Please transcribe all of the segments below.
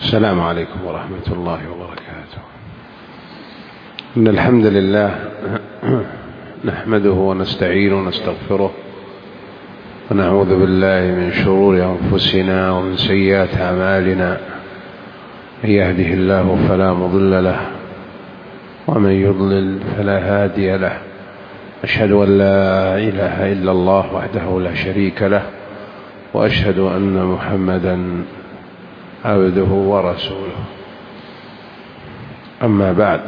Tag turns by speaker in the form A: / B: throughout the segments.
A: السلام عليكم ورحمة الله وبركاته. إن الحمد لله نحمده ونستعينه ونستغفره ونعوذ بالله من شرور أنفسنا ومن سيئات أعمالنا. من يهده الله فلا مضل له ومن يضلل فلا هادي له. أشهد أن لا إله إلا الله وحده لا شريك له، وأشهد أن محمدا عبده ورسوله. أما بعد،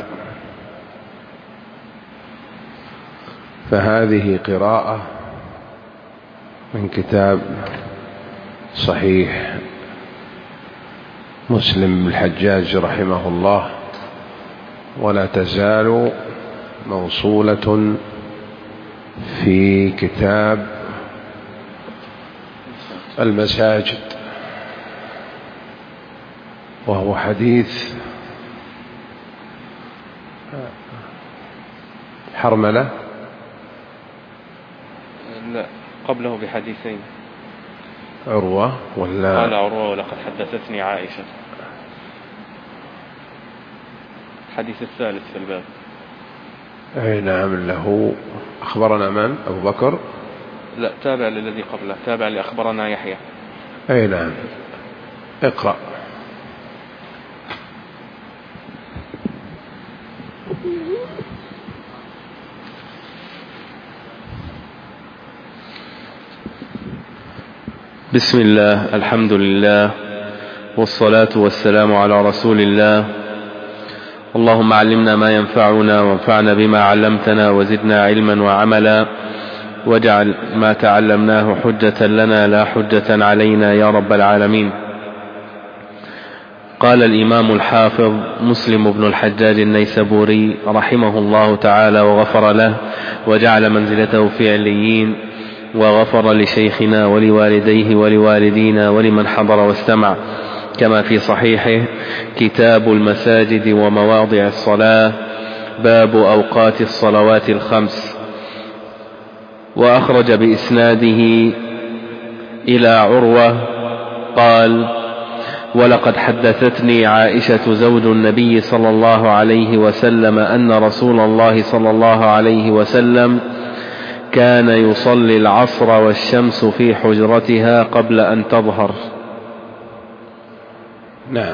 A: فهذه قراءة من كتاب صحيح مسلم الحجاج رحمه الله، ولا تزال موصولة في كتاب المساجد، وهو حديث حرملة.
B: لا، قبله بحديثين.
A: عروة ولا
B: قال عروة ولقد حدثتني عائشة. الحديث الثالث في الباب.
A: أي نعم، له أخبرنا من؟ أبو بكر؟
B: لا، تابع للذي قبله، تابع لأخبرنا يحيى.
A: أي نعم، اقرأ.
B: بسم الله، الحمد لله، والصلاة والسلام على رسول الله. اللهم علمنا ما ينفعنا وانفعنا بما علمتنا وزدنا علما وعملا، واجعل ما تعلمناه حجة لنا لا حجة علينا يا رب العالمين. قال الإمام الحافظ مسلم بن الحجاج النيسابوري رحمه الله تعالى وغفر له وجعل منزلته في عليين، وغفر لشيخنا ولوالديه ولوالدينا ولمن حضر واستمع، كما في صحيحه كتاب المساجد ومواضع الصلاة، باب أوقات الصلوات الخمس. وأخرج بإسناده إلى عروة قال: ولقد حدثتني عائشة زوج النبي صلى الله عليه وسلم أن رسول الله صلى الله عليه وسلم كان يصلي العصر والشمس في حجرتها قبل أن تظهر.
A: نعم،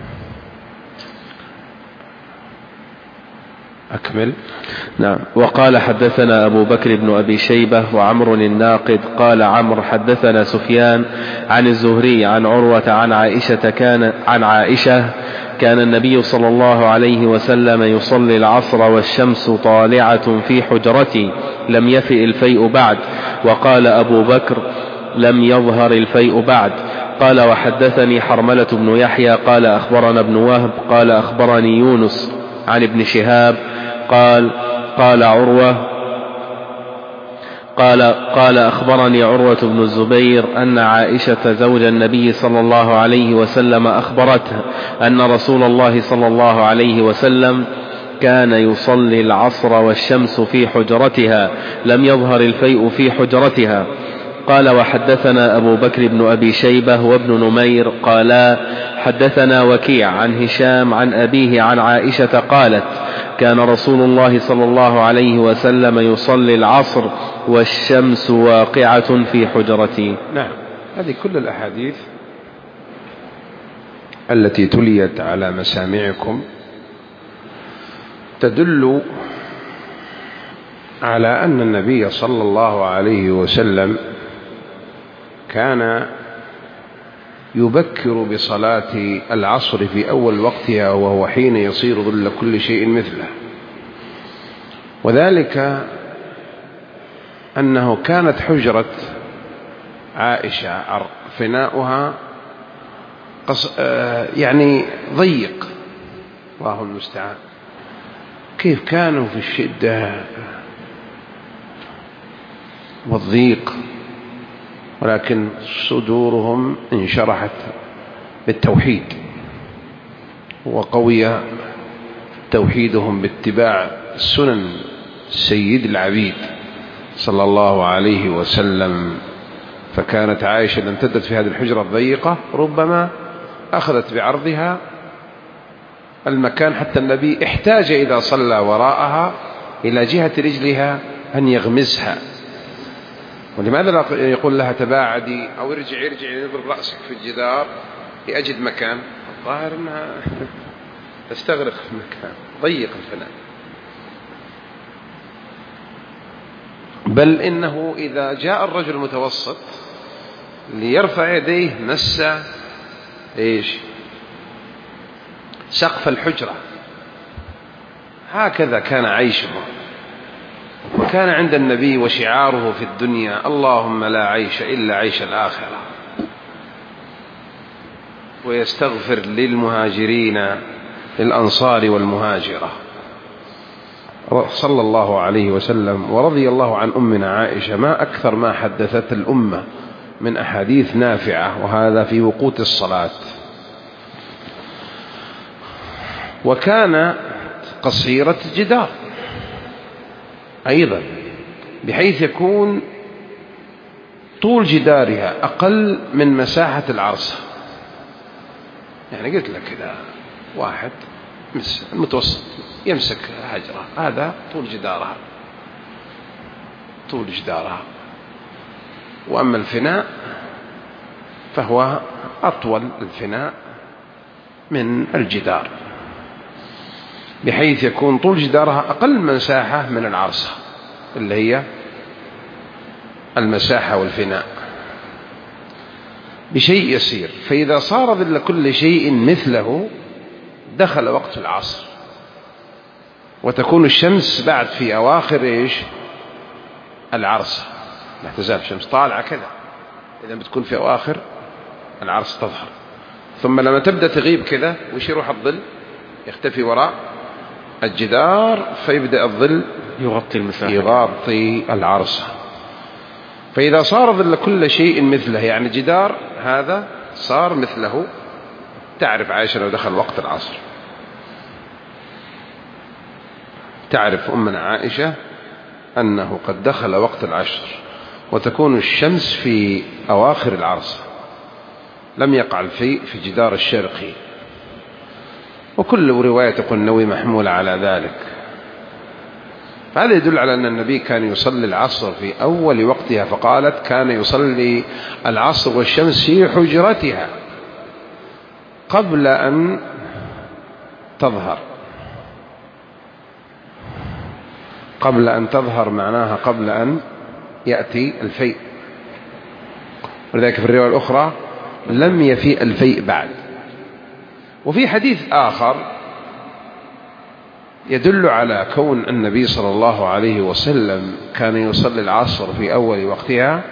A: أكمل.
B: نعم. وقال: حدثنا أبو بكر بن أبي شيبة وعمر الناقد. قال عمرو: حدثنا سفيان عن الزهري عن عروة عن عائشة كان النبي صلى الله عليه وسلم يصلي العصر والشمس طالعة في حجرتي لم يفئ الفيء بعد. وقال أبو بكر: لم يظهر الفيء بعد. قال: وحدثني حرملة بن يحيى قال أخبرنا ابن وهب قال أخبرني يونس عن ابن شهاب قال عروة قال أخبرني عروة بن الزبير أن عائشة زوج النبي صلى الله عليه وسلم أخبرته أن رسول الله صلى الله عليه وسلم كان يصلي العصر والشمس في حجرتها لم يظهر الفيء في حجرتها. قال: وحدثنا أبو بكر بن أبي شيبة وابن نمير قالا حدثنا وكيع عن هشام عن أبيه عن عائشة قالت: كان رسول الله صلى الله عليه وسلم يصلي العصر والشمس واقعة في حجرتي.
A: نعم، هذه كل الأحاديث التي تليت على مسامعكم تدل على أن النبي صلى الله عليه وسلم كان يبكر بصلاة العصر في أول وقتها، وهو حين يصير ظل كل شيء مثله. وذلك أنه كانت حجرة عائشة فناؤها يعني ضيق، الله المستعان. كيف كانوا في الشدة والضيق، ولكن صدورهم انشرحت بالتوحيد، وقوي توحيدهم باتباع سنن سيد العبيد صلى الله عليه وسلم. فكانت عائشة لم تدت في هذه الحجرة الضيقة ربما أخذت بعرضها المكان حتى النبي احتاج إذا صلى وراءها إلى جهة رجلها أن يغمسها. ولماذا لا يقول لها تباعدي أو ارجعي يضرب رأسك في الجدار لأجد مكان؟ الظاهر أنها تستغرق في المكان ضيق الفناء. بل إنه إذا جاء الرجل المتوسط ليرفع يديه مس سقف الحجرة. هكذا كان عيشه، وكان عند النبي وشعاره في الدنيا اللهم لا عيش إلا عيش الآخرة. ويستغفر للمهاجرين الأنصار والمهاجرة صلى الله عليه وسلم. ورضي الله عن أمنا عائشة ما أكثر ما حدثت الأمة من أحاديث نافعة، وهذا في وقوت الصلاة. وكان قصيرة جدار أيضا، بحيث يكون طول جدارها أقل من مساحة العرصة. يعني قلت لك كذا واحد المتوسط يمسك حجرة، هذا طول جدارها. وأما الفناء فهو أطول الفناء من الجدار، بحيث يكون طول جدارها أقل مساحة من العرصة اللي هي المساحة والفناء بشيء يسير. فإذا صار ظل كل شيء مثله دخل وقت العصر، وتكون الشمس بعد في أواخر العرصة، لا تزال الشمس طالعة كذا، إذا بتكون في أواخر العرص تظهر. ثم لما تبدأ تغيب كذا وش يروح الظل يختفي وراء الجدار، فيبدأ الظل يغطي العرصة. فإذا صار ظل كل شيء مثله، يعني جدار هذا صار مثله، تعرف عائشة لو دخل وقت العصر، تعرف أمنا عائشة أنه قد دخل وقت العصر وتكون الشمس في أواخر العرصة، لم يقع الفيء في جدار الشرقي. وكل رواية يقول النووي محمولة على ذلك. فهذا يدل على أن النبي كان يصلي العصر في أول وقتها، فقالت كان يصلي العصر والشمس في حجرتها قبل أن تظهر. قبل أن تظهر معناها قبل أن يأتي الفيء، ولذلك في الرواية الأخرى لم يفيء الفيء بعد. وفي حديث آخر يدل على كون النبي صلى الله عليه وسلم كان يصلي العصر في أول وقتها،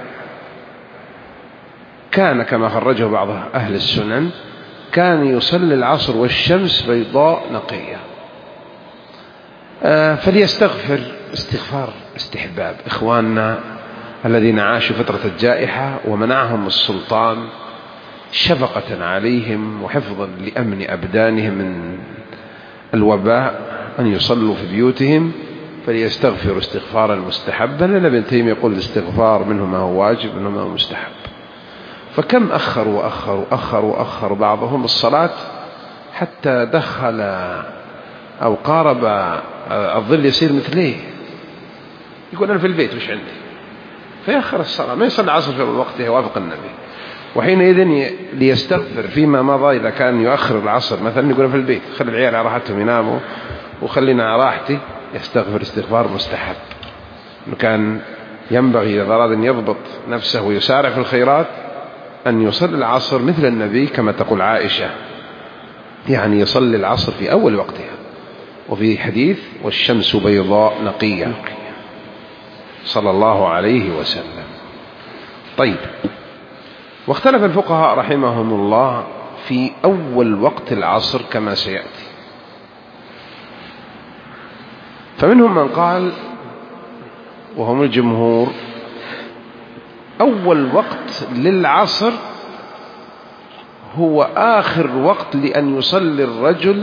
A: كان كما خرجه بعض أهل السنن كان يصلي العصر والشمس بيضاء نقية. فليستغفر استغفار استحباب إخواننا الذين عاشوا فترة الجائحة ومنعهم السلطان شفقة عليهم وحفظا لأمن أبدانهم من الوباء أن يصلوا في بيوتهم، فليستغفروا استغفارا مستحبا. لأن ابن تيمية يقول الاستغفار منه ما هو واجب منه ما هو مستحب. فكم أخروا بعضهم الصلاة حتى دخل أو قارب الظل يصير مثليه، يقول أنا في البيت وش عندي، فيأخر الصلاة ما يصلي العصر في وقته يوافق النبي. وحينئذ ليستغفر فيما مضى إذا كان يؤخر العصر مثلا يقول في البيت خلي العيال على راحتهم يناموا وخلينا على راحتي، يستغفر استغفار مستحب. إنه كان ينبغي إذا أراد أن يضبط نفسه ويسارع في الخيرات أن يصلي العصر مثل النبي كما تقول عائشة، يعني يصلي العصر في أول وقتها. وفي حديث والشمس بيضاء نقية صلى الله عليه وسلم. طيب، واختلف الفقهاء رحمهم الله في أول وقت العصر كما سيأتي. فمنهم من قال وهم الجمهور أول وقت للعصر هو آخر وقت لأن يصلي الرجل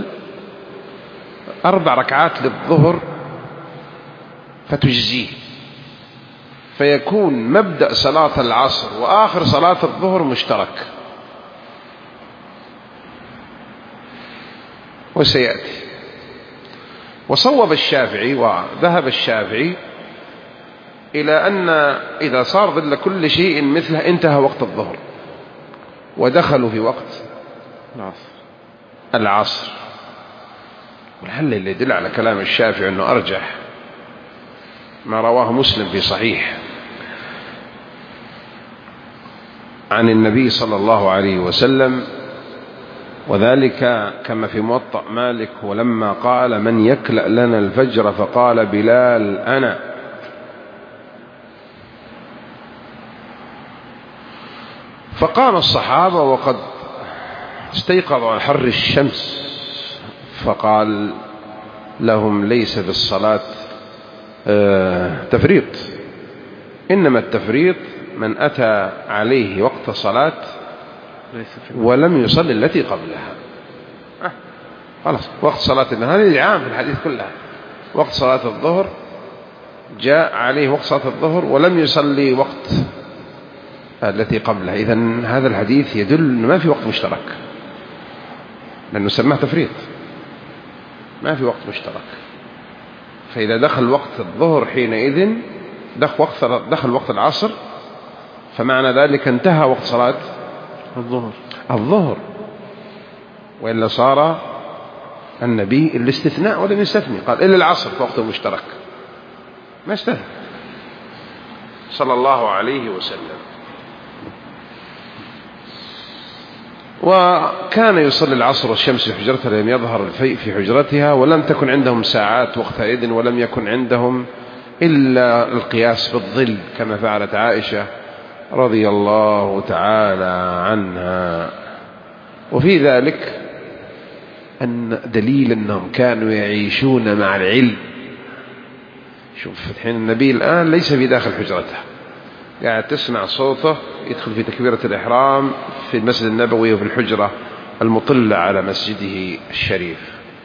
A: 4 ركعات للظهر فتجزيه، فيكون مبدأ صلاة العصر وآخر صلاة الظهر مشترك. وسيأتي. وصوب الشافعي وذهب الشافعي إلى أن إذا صار ظل كل شيء مثله انتهى وقت الظهر ودخلوا في وقت العصر. والحل اللي يدل على كلام الشافعي أنه أرجح ما رواه مسلم في صحيح عن النبي صلى الله عليه وسلم، وذلك كما في موطأ مالك: ولما قال من يكلأ لنا الفجر فقال بلال أنا، فقام الصحابة وقد استيقظوا عن حر الشمس فقال لهم: ليس في الصلاة تفريط، إنما التفريط من أتى عليه وقت صلاة ولم يصلي التي قبلها. خلاص وقت صلاة النهار هذه عام في الحديث كلها، وقت صلاة الظهر جاء عليه وقت صلاة الظهر ولم يصلي وقت التي قبلها. إذن هذا الحديث يدل أنه ما في وقت مشترك، لأنه سماه تفريط، ما في وقت مشترك. فإذا دخل وقت الظهر حينئذ دخل وقت العصر، فمعنى ذلك انتهى وقت صلاة الظهر. وإلا صار النبي الاستثناء ولم يستثني، قال إلا العصر في وقت مشترك، ما استثنى صلى الله عليه وسلم. وكان يصلي العصر والشمس في حجرتها لم يظهر الفيء في حجرتها، ولم تكن عندهم ساعات وقتئذ، ولم يكن عندهم إلا القياس بالظل كما فعلت عائشة رضي الله تعالى عنها. وفي ذلك أن دليل أنهم كانوا يعيشون مع العلم. شوف الحين النبي الآن ليس في داخل حجرته، قاعد تسمع صوته يدخل في تكبيرة الإحرام في المسجد النبوي وفي الحجرة المطلة على مسجده الشريف،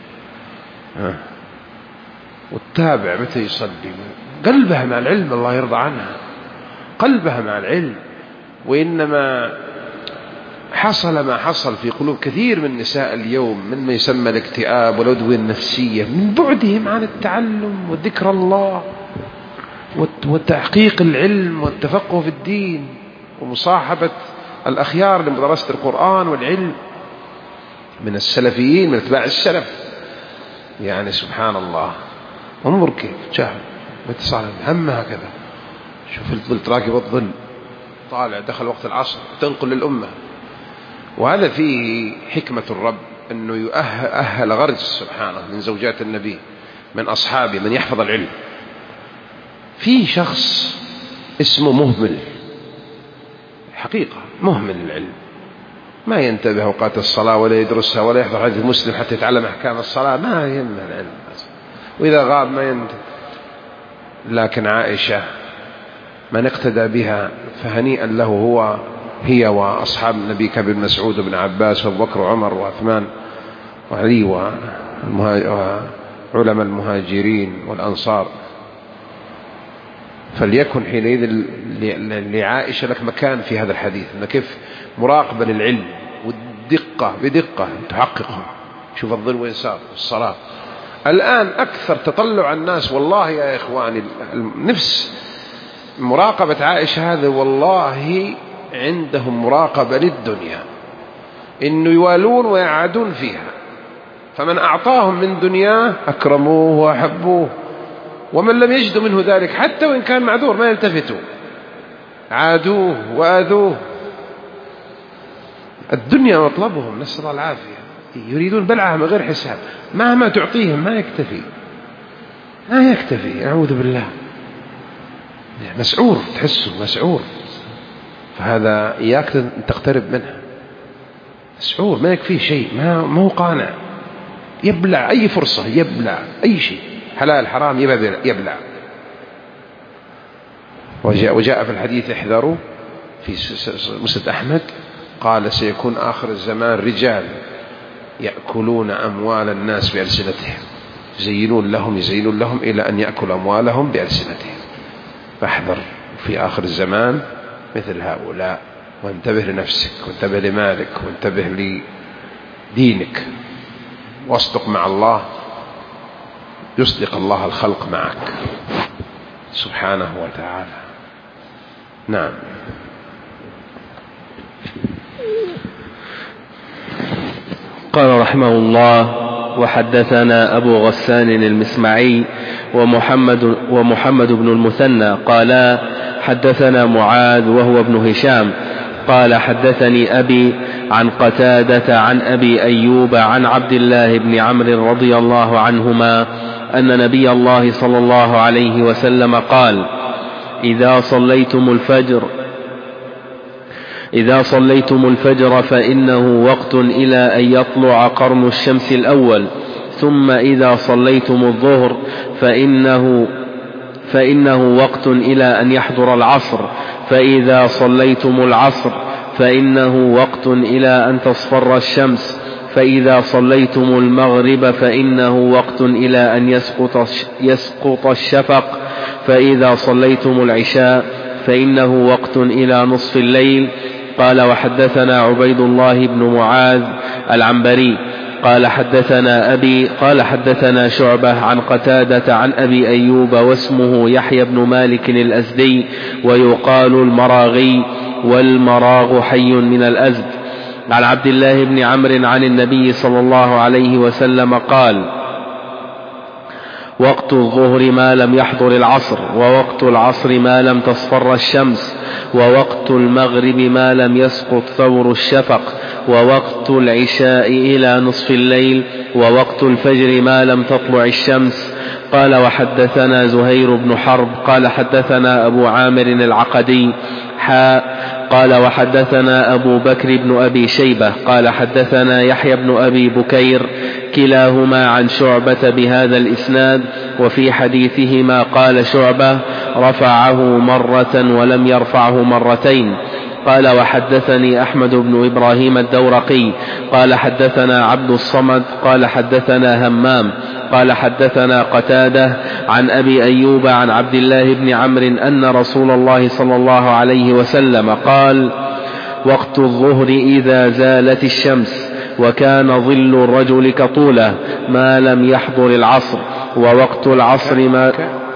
A: والتابع متى يصلي قلبها مع العلم، الله يرضى عنها، قلبها مع العلم. وإنما حصل ما حصل في قلوب كثير من نساء اليوم من ما يسمى الاكتئاب والأدوية النفسية من بعدهم عن التعلم وذكر الله وتحقيق العلم والتفقه في الدين ومصاحبة الأخيار لمدرسة القرآن والعلم من السلفيين من اتباع السلف. يعني سبحان الله، انظر كيف جاهل متصال همها هكذا. شوف الظل تراكب الظل طالع دخل وقت العصر تنقل للأمة. وهذا فيه حكمة الرب أنه يؤهل غرز سبحانه من زوجات النبي من أصحابه من يحفظ العلم. في شخص اسمه مهمل، حقيقة مهمل العلم، ما ينتبه أوقات الصلاة ولا يدرسها ولا يحضر حديث مسلم حتى يتعلم أحكام الصلاة، ما يهمه العلم، وإذا غاب ما ينتبه. لكن عائشة من اقتدى بها فهنيئا له هي وأصحاب النبي كابن مسعود وابن عباس وابو بكر وعمر وعثمان وعلي وعلماء المهاجرين والأنصار. فليكن حينئذ لعائشة لك مكان في هذا الحديث، أن كيف مراقبة للعلم والدقة بدقة تحققه. شوف الظل وين صار الصلاة. الآن أكثر تطلع الناس والله يا إخواني نفس مراقبة عائشة هذا، والله عندهم مراقبة للدنيا، إنه يوالون ويعادون فيها. فمن أعطاهم من دنياه أكرموه وأحبوه، ومن لم يجدوا منه ذلك حتى وإن كان معذور ما يلتفتوا، عادوه وآذوه. الدنيا مطلبهم، نسأل الله العافية، يريدون بلعها من غير حساب، مهما تعطيهم ما يكتفي، أعوذ بالله، مسعور، تحسه مسعور. فهذا إياك تقترب منها، مسعور ما يكفيه شيء، ما هو قانع، يبلع أي فرصة، يبلع أي شيء حلال حرام يبلع. وجاء في الحديث احذروا في مسند أحمد قال سيكون آخر الزمان رجال يأكلون أموال الناس بألسنتهم، يزينون لهم إلى أن يأكل أموالهم بألسنتهم. فاحذر في آخر الزمان مثل هؤلاء، وانتبه لنفسك وانتبه لمالك وانتبه لدينك. واصدق مع الله يصدق الله الخلق معك سبحانه وتعالى. نعم.
B: قال رحمه الله: وحدثنا أبو غسان المسمعي ومحمد بن المثنى قالا حدثنا معاذ وهو ابن هشام قال حدثني أبي عن قتادة عن أبي أيوب عن عبد الله بن عمرو رضي الله عنهما أن نبي الله صلى الله عليه وسلم قال: إذا صليتم الفجر فإنه وقت إلى أن يطلع قرن الشمس الأول، ثم إذا صليتم الظهر فإنه وقت إلى أن يحضر العصر، فإذا صليتم العصر فإنه وقت إلى أن تصفر الشمس، فإذا صليتم المغرب فإنه وقت إلى أن يسقط الشفق، فإذا صليتم العشاء فإنه وقت إلى نصف الليل. قال: وحدثنا عبيد الله بن معاذ العنبري قال حدثنا أبي قال حدثنا شعبة عن قتادة عن أبي أيوب واسمه يحيى بن مالك الأزدي ويقال المراغي، والمراغ حي من الأزد، عن عبد الله بن عمرو عن النبي صلى الله عليه وسلم قال: وقت الظهر ما لم يحضر العصر، ووقت العصر ما لم تصفر الشمس، ووقت المغرب ما لم يسقط ثور الشفق، ووقت العشاء إلى نصف الليل، ووقت الفجر ما لم تطلع الشمس. قال: وحدثنا زهير بن حرب قال حدثنا أبو عامر العقدي قال: وحدثنا أبو بكر بن أبي شيبة قال حدثنا يحيى بن أبي بكير كلاهما عن شعبة بهذا الإسناد، وفي حديثهما قال شعبة: رفعه مرة ولم يرفعه مرتين. قال: وحدثني أحمد بن إبراهيم الدورقي قال حدثنا عبد الصمد قال حدثنا همام قال حدثنا قتادة عن أبي أيوب عن عبد الله بن عمرو أن رسول الله صلى الله عليه وسلم قال: وقت الظهر إذا زالت الشمس، وكان ظل الرجل كطوله ما لم يحضر العصر، ووقت العصر ما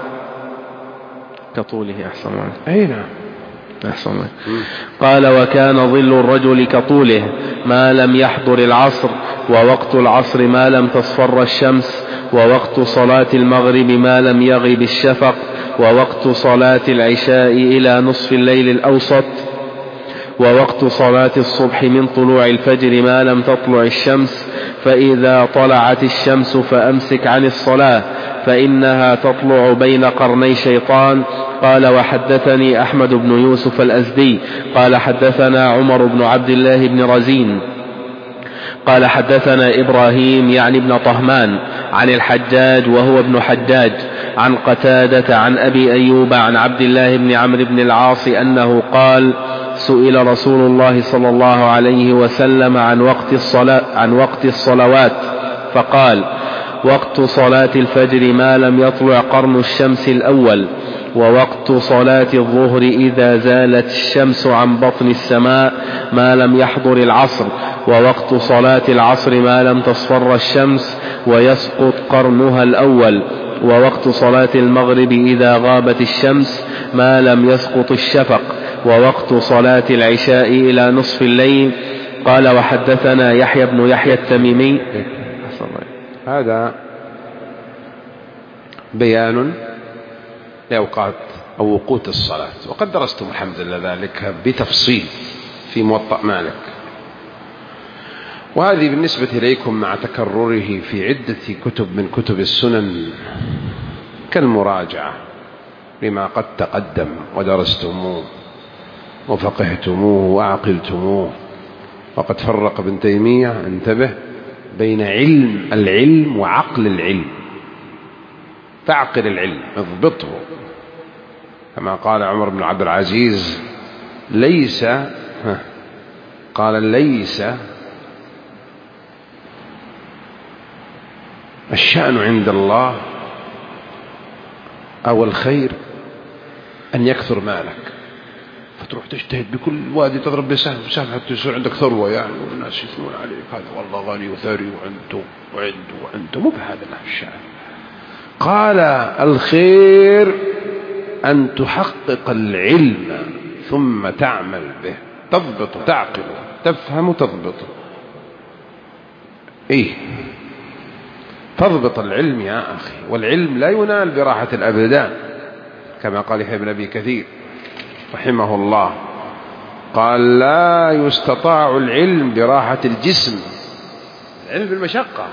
B: كطوله أحسن
A: أين
B: أحسن. قال: وكان ظل الرجل كطوله ما لم يحضر العصر، ووقت العصر ما لم تصفر الشمس، ووقت صلاة المغرب ما لم يغب الشفق، ووقت صلاة العشاء إلى نصف الليل الأوسط، ووقت صلاة الصبح من طلوع الفجر ما لم تطلع الشمس، فإذا طلعت الشمس فأمسك عن الصلاة فإنها تطلع بين قرني شيطان. قال: وحدثني أحمد بن يوسف الأزدي قال حدثنا عمر بن عبد الله بن رزين قال حدثنا إبراهيم يعني ابن طهمان عن الحجاج وهو ابن حجاج عن قتادة عن أبي أيوب عن عبد الله بن عمرو بن العاص أنه قال: سئل رسول الله صلى الله عليه وسلم عن وقت الصلوات فقال: وقت صلاة الفجر ما لم يطلع قرن الشمس الأول، ووقت صلاة الظهر إذا زالت الشمس عن بطن السماء ما لم يحضر العصر، ووقت صلاة العصر ما لم تصفر الشمس ويسقط قرنها الأول، ووقت صلاة المغرب إذا غابت الشمس ما لم يسقط الشفق، ووقت صلاة العشاء إلى نصف الليل. قال: وحدثنا يحيى بن يحيى التميمي.
A: هذا بيان لأوقات أو وقوت الصلاة، وقد درستم الحمد لله ذلك بتفصيل في موطأ مالك، وهذه بالنسبة إليكم مع تكرره في عدة كتب من كتب السنن كالمراجعة لما قد تقدم ودرستموه وفقهتموه وعقلتموه. وقد فرق ابن تيمية، انتبه، بين العلم وعقل العلم، فاعقل العلم اضبطه، كما قال عمر بن عبد العزيز: ليس الشأن عند الله أو الخير أن يكثر مالك، فتروح تجتهد بكل وادي تضرب بسهم حتى يصير عندك ثروة يعني، والناس يثنون عليك هذا والله غني وثري وعنده مو بهذا الشأن. قال الخير أن تحقق العلم ثم تعمل به، تضبط تعقل تفهم تضبط. تضبط العلم يا أخي، والعلم لا ينال براحة الأبدان كما قال يحيى بن أبي كثير رحمه الله، قال لا يستطاع العلم براحة الجسم، العلم بالمشقة.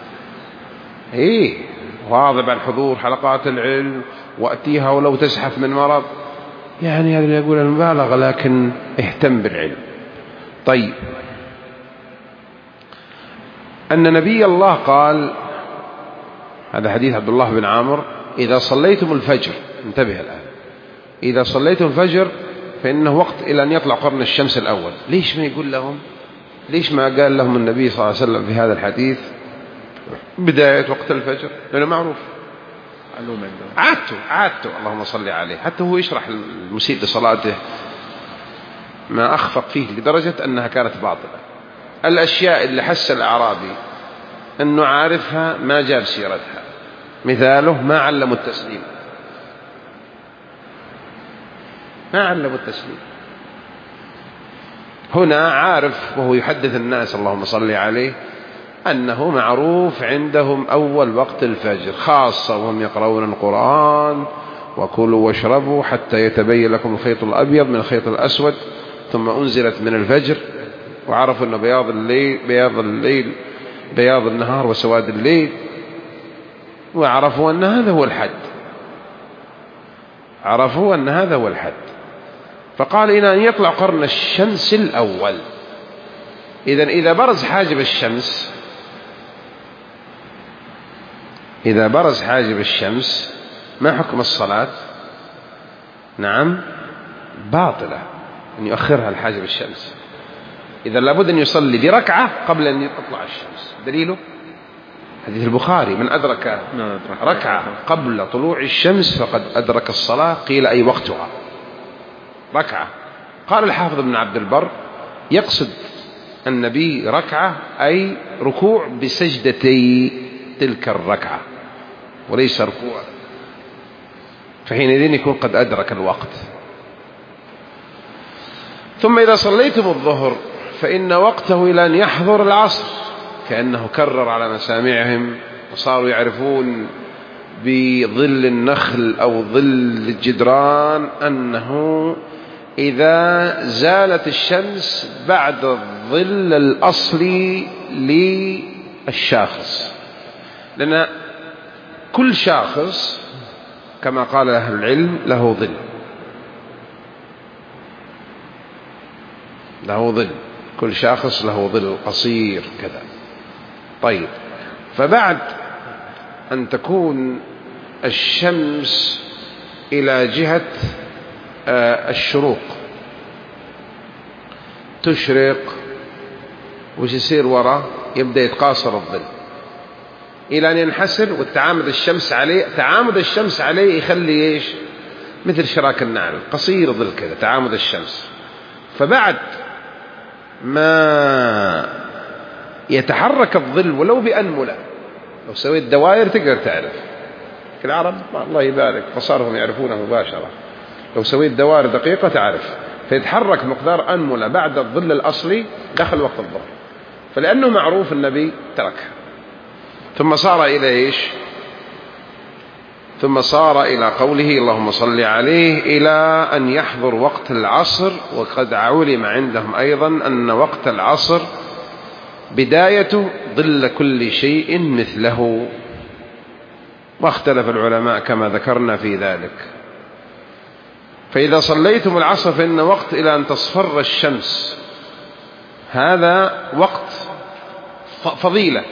A: واظب على الحضور حلقات العلم وأتيها ولو تزحف من مرض، يعني هذا يقول المبالغة، لكن اهتم بالعلم. طيب، أن نبي الله قال، هذا حديث عبد الله بن عامر، إذا صليتم الفجر، انتبه الآن، إذا صليتم الفجر فإنه وقت إلى أن يطلع قرن الشمس الأول. ليش ما يقول لهم، ليش ما قال لهم النبي صلى الله عليه وسلم في هذا الحديث بداية وقت الفجر؟ لأنه معروف، عادته اللهم صل عليه. حتى هو يشرح المسيء لصلاته ما أخفق فيه لدرجة أنها كانت باطلة. الأشياء اللي حس الأعرابي أنه عارفها ما جاب سيرتها، مثاله ما علموا التسليم، هنا عارف وهو يحدث الناس اللهم صل عليه أنه معروف عندهم أول وقت الفجر، خاصة وهم يقرؤون القرآن، وكلوا واشربوا حتى يتبين لكم الخيط الأبيض من الخيط الأسود، ثم أنزلت من الفجر، وعرفوا أن بياض النهار وسواد الليل، وعرفوا أن هذا هو الحد، فقال إلى أن يطلع قرن الشمس الأول. إذا برز حاجب الشمس ما حكم الصلاة؟ نعم باطلة، أن يؤخرها الحاجب الشمس. إذا لابد أن يصلي بركعة قبل أن تطلع الشمس. دليله حديث البخاري، من أدرك ركعة قبل طلوع الشمس فقد أدرك الصلاة. قيل أي وقتها؟ ركعة. قال الحافظ ابن عبد البر يقصد النبي ركعة أي ركوع بسجدتي تلك الركعة، وليس ركوع، فحينئذ يكون قد أدرك الوقت. ثم إذا صليتم الظهر فإن وقته إلى أن يحضر العصر، كأنه كرر على مسامعهم وصاروا يعرفون بظل النخل أو ظل الجدران أنه إذا زالت الشمس بعد الظل الأصلي للشاخص، لأن كل شاخص كما قال أهل العلم له ظل، كل شاخص له ظل قصير كذا. طيب، فبعد أن تكون الشمس إلى جهة الشروق تشرق، وش يصير وراء؟ يبدأ يتقاصر الظل إلى أن ينحسر، والتعامد الشمس عليه يخلي إيش؟ مثل شراك النعل، قصير ظل كذا تعامد الشمس. فبعد ما يتحرك الظل ولو بأنملة، لو سويت دوائر تقدر تعرف، العرب الله يبارك فصارهم يعرفونها مباشرة، لو سويت دوائر دقيقة تعرف، فيتحرك مقدار أنملة بعد الظل الأصلي دخل وقت الظهر، فلأنه معروف النبي تركها. ثم صار إلى إيش؟ ثم صار إلى قوله اللهم صل عليه إلى أن يحضر وقت العصر. وقد علم عندهم أيضا أن وقت العصر بدايته ظل كل شيء مثله، واختلف العلماء كما ذكرنا في ذلك. فإذا صليتم العصر فإن وقت إلى أن تصفر الشمس، هذا وقت فضيلة.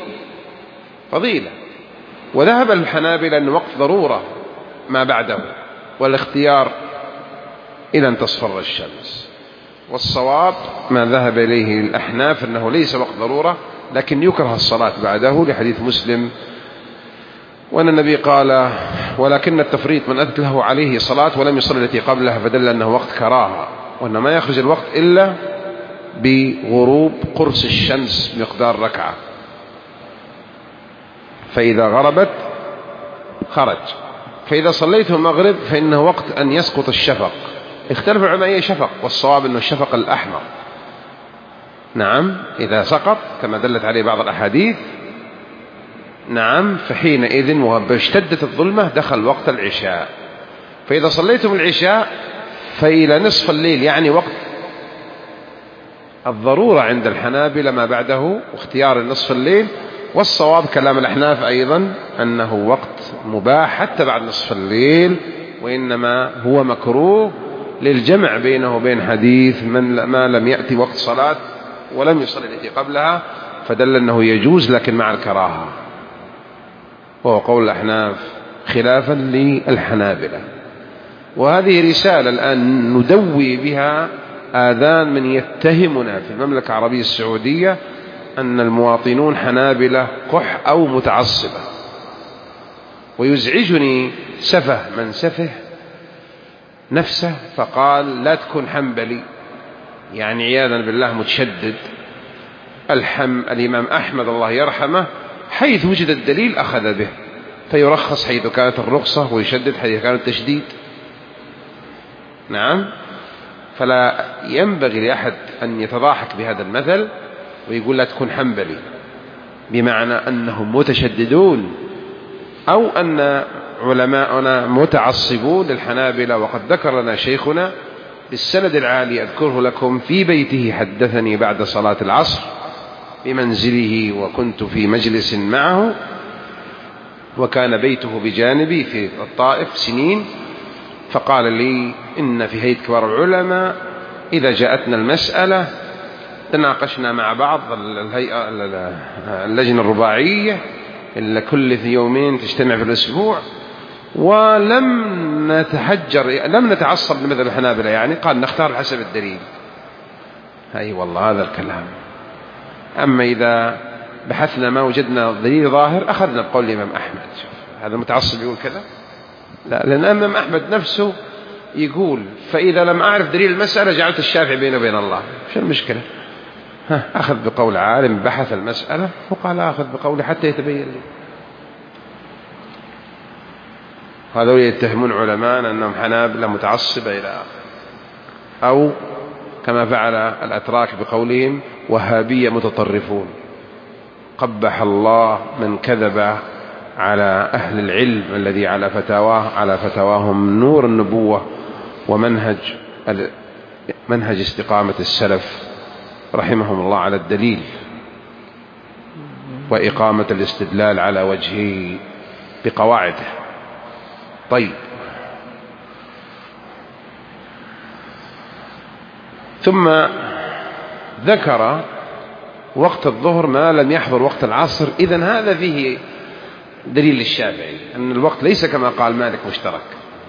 A: وذهب الحنابلة أن وقت ضرورة ما بعده، والاختيار إلى أن تصفر الشمس. والصواب ما ذهب إليه الأحناف أنه ليس وقت ضرورة، لكن يكره الصلاة بعده لحديث مسلم، وأن النبي قال ولكن التفريط من أتت له عليه صلاة ولم يصلي التي قبلها، فدل أنه وقت كراهة. وأنه ما يخرج الوقت إلا بغروب قرص الشمس مقدار ركعة، فإذا غربت خرج. فإذا صليته المغرب فإنه وقت أن يسقط الشفق. اختلف العلماء أي شفق، والصواب أنه الشفق الأحمر. نعم، إذا سقط كما دلت عليه بعض الأحاديث، نعم، فحينئذ واشتدت الظلمة دخل وقت العشاء. فإذا صليتم العشاء فإلى نصف الليل، يعني وقت الضرورة عند الحنابلة ما بعده، واختيار نصف الليل. والصواب كلام الأحناف أيضا أنه وقت مباح حتى بعد نصف الليل، وإنما هو مكروه للجمع بينه وبين حديث ما لم يأتي وقت صلاة ولم يصلي التي قبلها، فدل أنه يجوز لكن مع الكراهة، وهو قول الأحناف خلافا للحنابلة. وهذه رسالة الآن ندوي بها آذان من يتهمنا في المملكة العربية السعودية أن المواطنون حنابلة قح أو متعصبة. ويزعجني سفه من سفه نفسه فقال لا تكون حنبلي، يعني عياذا بالله متشدد. الإمام أحمد الله يرحمه حيث وجد الدليل أخذ به، فيرخص حيث كانت الرخصة ويشدد حيث كان التشديد. نعم، فلا ينبغي لأحد أن يتضاحك بهذا المثل ويقول لا تكون حنبلي، بمعنى أنهم متشددون أو أن علماءنا متعصبون للحنابلة. وقد ذكر لنا شيخنا بالسند العالي أذكره لكم في بيته: حدثني بعد صلاة العصر بمنزله وكنت في مجلس معه، وكان بيته بجانبي في الطائف سنين، فقال لي إن في هيئة كبار العلماء إذا جاءتنا المسألة تناقشنا مع بعض الهيئة اللجنة الرباعية إلا كل يومين تجتمع في الأسبوع، ولم نتعصب لمذهب الحنابلة، يعني قال نختار حسب الدليل. أي والله هذا الكلام. أما إذا بحثنا ما وجدنا دليل ظاهر أخذنا بقول الإمام أحمد. هذا متعصب يقول كذا؟ لا، لأن الإمام أحمد نفسه يقول فإذا لم أعرف دليل المسألة جعلت الشافعي بينه وبين الله. شو المشكلة؟ أخذ بقول عالم بحث المسألة وقال أخذ بقوله حتى يتبين لي. هذول يتهمون علماء أنهم حنابلة متعصبة إلى آخره، أو كما فعل الأتراك بقولهم وهابية متطرفون. قبح الله من كذب على أهل العلم الذي على فتواهم نور النبوة ومنهج استقامة السلف رحمهم الله على الدليل وإقامة الاستدلال على وجهه بقواعده. طيب، ثم ذكر وقت الظهر ما لم يحضر وقت العصر. إذن هذا فيه دليل للشافعي أن الوقت ليس كما قال مالك مشترك،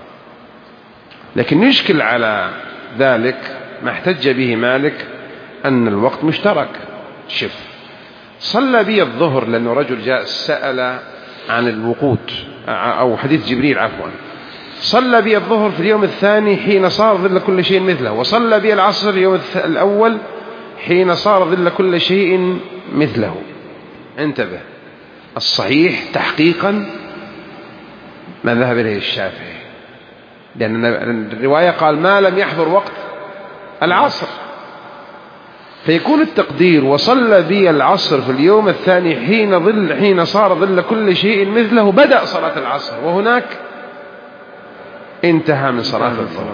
A: لكن يشكل على ذلك ما احتج به مالك أن الوقت مشترك. شف صلى بي الظهر لأنه رجل جاء سأل عن الوقوت، أو حديث جبريل عفوا، صلى بي الظهر في اليوم الثاني حين صار ظل كل شيء مثله، وصلى بي العصر اليوم الأول حين صار ظل كل شيء مثله. انتبه، الصحيح تحقيقا ما ذهب إليه الشافعي، لأن الرواية قال ما لم يحضر وقت العصر، فيكون التقدير وصلى بي العصر في اليوم الثاني حين صار ظل كل شيء مثله، بدأ صلاة العصر وهناك انتهى من صلاة الظهر.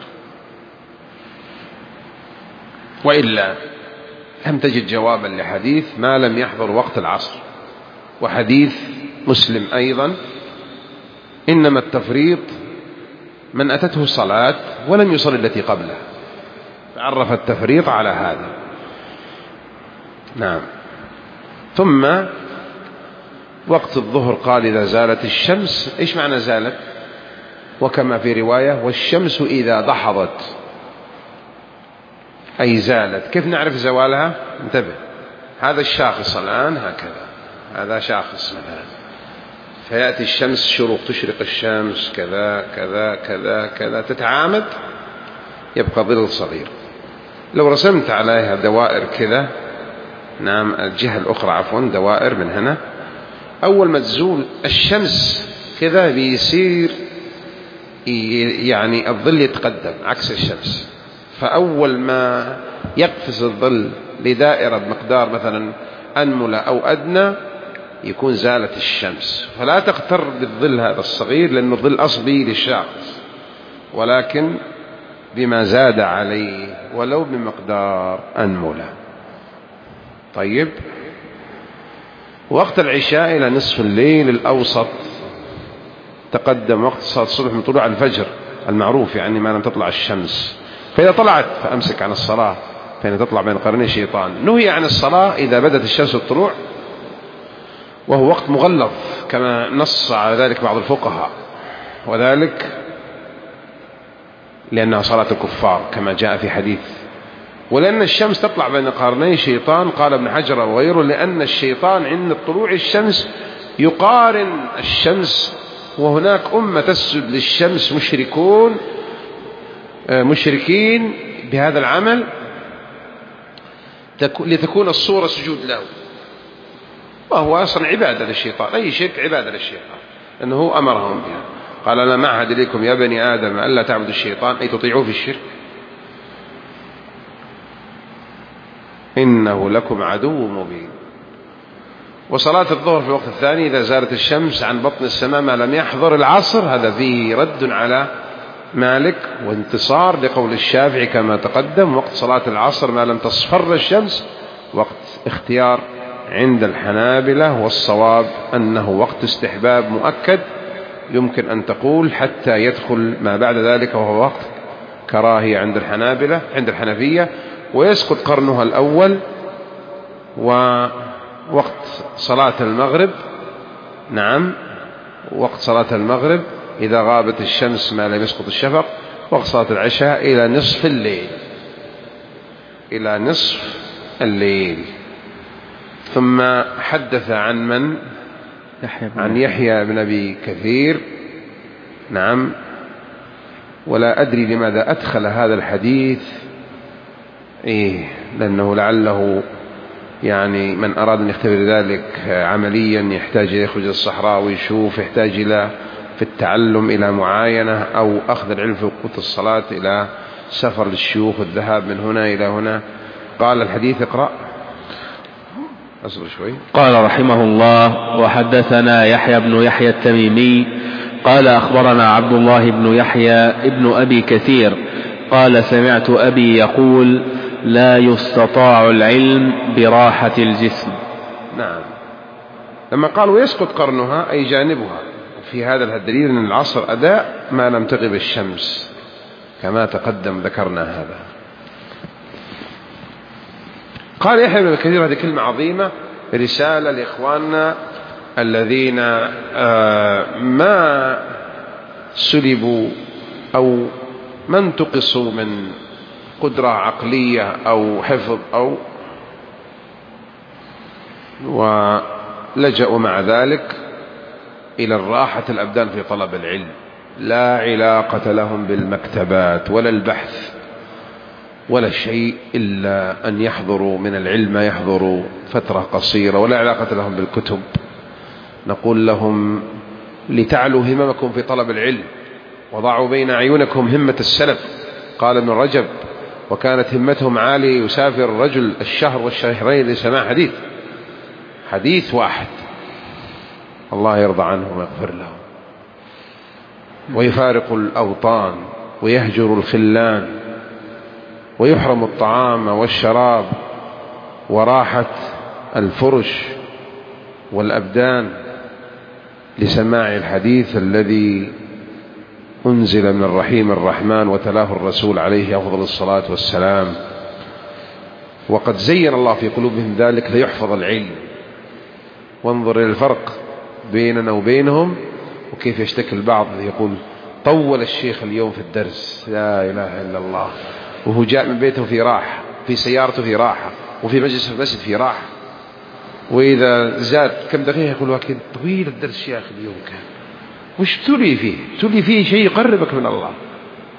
A: وإلا لم تجد جوابا لحديث ما لم يحضر وقت العصر. وحديث مسلم أيضا إنما التفريط من أتته الصلاة ولم يصل التي قبلها، عرف التفريط على هذا. نعم. ثم وقت الظهر قال إذا زالت الشمس. إيش معنى زالت؟ وكما في رواية والشمس إذا دحضت، أي زالت. كيف نعرف زوالها؟ انتبه، هذا الشاخص الآن هكذا، هذا شاخص مثلا، فيأتي الشمس شروق، تشرق الشمس كذا كذا كذا كذا، تتعامد يبقى ظل صغير. لو رسمت عليها دوائر كذا، نعم الجهة الأخرى عفوا، دوائر من هنا، أول ما تزول الشمس كذا بيصير يعني الظل يتقدم عكس الشمس. فأول ما يقفز الظل لدائرة بمقدار مثلا أنملة أو أدنى يكون زالت الشمس، فلا تغتر بالظل هذا الصغير، لأنه الظل أصلي للشخص، ولكن بما زاد عليه ولو بمقدار أنملة. طيب، وقت العشاء إلى نصف الليل الأوسط تقدم وقت صلاة الصبح من طلوع الفجر المعروف، يعني ما لم تطلع الشمس، فإذا طلعت فأمسك عن الصلاة، فإن تطلع بين قرني الشيطان. نهي عن الصلاة إذا بدت الشمس الطلوع، وهو وقت مغلظ كما نص على ذلك بعض الفقهاء، وذلك لأنها صلاة الكفار كما جاء في حديث. ولأن الشمس تطلع بين قرني الشيطان، قال ابن حجر وغيره، لأن الشيطان عند طلوع الشمس يقارن الشمس، وهناك أمة تسجد للشمس مشركين بهذا العمل لتكون الصورة سجود له، وهو أصلا عبادة للشيطان، أي شرك عبادة للشيطان، لأنه أمرهم بها. قال أنا معهد إليكم يا بني آدم ألا تعبدوا الشيطان، أي تطيعوه في الشرك، إنه لكم عدو مبين. وصلاة الظهر في الوقت الثاني إذا زالت الشمس عن بطن السماء ما لم يحضر العصر، هذا فيه رد على مالك وانتصار لقول الشافعي كما تقدم. وقت صلاة العصر ما لم تصفر الشمس وقت اختيار عند الحنابلة، والصواب أنه وقت استحباب مؤكد، يمكن أن تقول حتى يدخل ما بعد ذلك، وهو وقت كراهية عند الحنابلة عند الحنفية، ويسقط قرنها الأول. ووقت صلاة المغرب، نعم وقت صلاة المغرب إذا غابت الشمس ما لم يسقط الشفق. وقت صلاة العشاء إلى نصف الليل، إلى نصف الليل. ثم حدث عن من؟ عن يحيى بن أبي كثير، نعم. ولا أدري لماذا أدخل هذا الحديث، لأنه لعله يعني من أراد أن يختبر ذلك عمليا يحتاج إلى يخرج الصحراء ويشوف، يحتاج إلى في التعلم إلى معاينة، أو أخذ العلم في وقت الصلاة إلى سفر للشيوخ والذهاب من هنا إلى هنا. قال الحديث اقرأ. أصبر شوي.
B: قال رحمه الله: وحدثنا يحيى بن يحيى التميمي قال أخبرنا عبد الله بن يحيى ابن أبي كثير قال سمعت أبي يقول: لا يستطاع العلم براحة الجسم.
A: نعم، لما قال ويسقط قرنها أي جانبها، في هذا الدليل أن العصر أداء ما لم تغب الشمس كما تقدم ذكرنا هذا. قال يحيى بن كثير، هذه كلمة عظيمة، رسالة لإخواننا الذين ما سلبوا أو ما انتقصوا من قدرة عقلية أو حفظ ولجأوا مع ذلك إلى الراحة الأبدان في طلب العلم، لا علاقة لهم بالمكتبات ولا البحث ولا شيء، إلا أن يحضروا من العلم ما يحضروا فترة قصيرة، ولا علاقة لهم بالكتب. نقول لهم لتعلوا هممكم في طلب العلم، وضعوا بين أعينكم همة السلف. قال ابن رجب: وكانت همتهم عالية، يسافر الرجل الشهر والشهرين لسماع حديث واحد، الله يرضى عنهم ويغفر لهم، ويفارق الأوطان ويهجر الخلان ويحرم الطعام والشراب وراحة الفرش والأبدان لسماع الحديث الذي أنزل من الرحيم الرحمن وتلاه الرسول عليه أفضل الصلاة والسلام. وقد زين الله في قلوبهم ذلك ليحفظ العلم. وانظر إلى الفرق بيننا وبينهم، وكيف يشتكي البعض يقول: طول الشيخ اليوم في الدرس، لا إله إلا الله، وهو جاء من بيته في راحة، في سيارته في راحة، وفي مجلس في المسجد في راحة. وإذا زاد كم دقيقة يقول: لكن طويل الدرس يا أخي اليوم كان. وش تلي فيه؟ تلي فيه شيء يقربك من الله،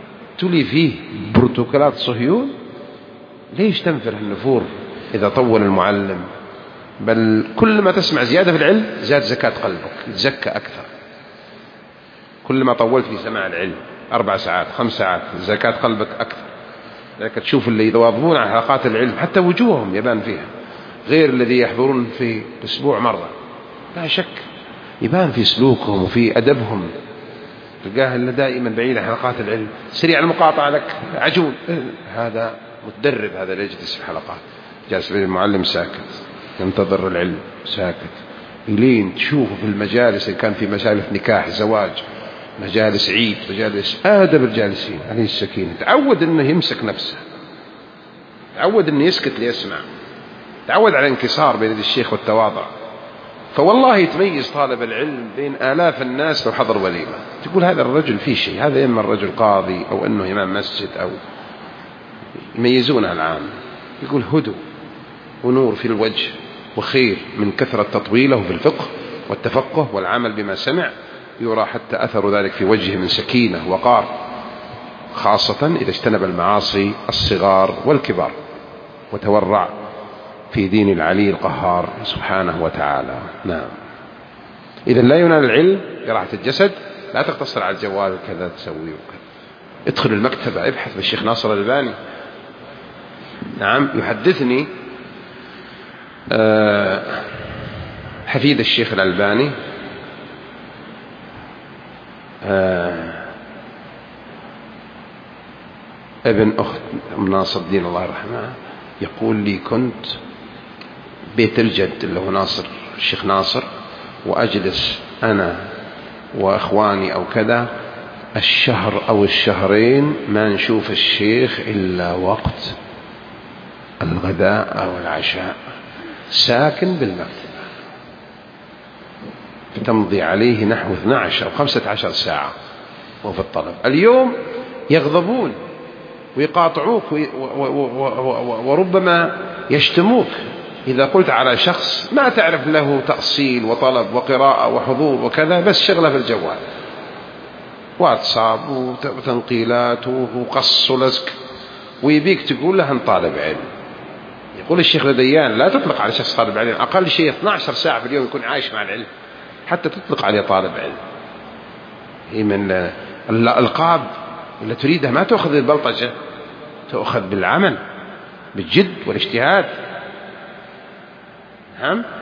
A: ابتلي فيه بروتوكولات صهيون، ليش تنفر النفور إذا طول المعلم؟ بل كل ما تسمع زيادة في العلم زاد زكاة قلبك، يتزكى أكثر. كل ما طولت في سماع العلم 4 ساعات 5 ساعات زكاة قلبك أكثر. لذلك تشوف اللي يواظبون على حلقات العلم حتى وجوههم يبان فيها، غير الذي يحضرون في الأسبوع مرة، لا شك يبان في سلوكهم وفي أدبهم. تلقاه اللي دائما بعيد عن حلقات العلم، سريع المقاطعة لك، عجول، هذا متدرب، هذا اللي يجلس في الحلقات. جالس بين المعلم ساكت ينتظر العلم ساكت، يلين تشوفه في المجالس إن كان في مجالس نكاح زواج، مجالس عيد، مجالس آدب الجالسين عليه السكينة. تعود أنه يمسك نفسه، تعود أنه يسكت ليسمع، تعود على انكسار بين يد الشيخ والتواضع. فوالله يتميز طالب العلم بين آلاف الناس لو حضر وليمة. تقول هذا الرجل فيه شيء، هذا إما الرجل قاضي أو أنه إمام مسجد، أو يميزونه العام. يقول هدوء ونور في الوجه وخير من كثرة تطويله في الفقه والتفقه والعمل بما سمع، يرى حتى أثر ذلك في وجهه من سكينة وقار، خاصة إذا اجتنب المعاصي الصغار والكبار وتورع في دين العلي القهار سبحانه وتعالى. نعم. إذا لا ينال العلم براحة الجسد، لا تقتصر على الجوال كذا تسوي وكذا. ادخل المكتبة ابحث بالشيخ ناصر الألباني. نعم. يحدثني حفيد الشيخ الألباني ابن أخت ناصر الدين الله يرحمه، يقول لي كنت بيت الجد اللي هو ناصر الشيخ ناصر، وأجلس أنا وأخواني أو كذا الشهر أو الشهرين ما نشوف الشيخ إلا وقت الغداء أو العشاء، ساكن بالمكتبة، تمضي عليه نحو 12 أو 15 ساعة وفي الطلب. اليوم يغضبون ويقاطعوك وربما يشتموك إذا قلت على شخص ما تعرف له تأصيل وطلب وقراءة وحضور وكذا، بس شغله في الجوال، واتساب وتنقيلات وقص ولزق، ويبيك تقول له أن طالب علم. يقول الشيخ لديان لا تطلق على شخص طالب علم، أقل شيء 12 ساعة في اليوم يكون عايش مع العلم حتى تطلق عليه طالب علم. هي من الألقاب اللي تريدها ما تأخذ بالبلطجة، تأخذ بالعمل بالجد والاجتهاد. نعم.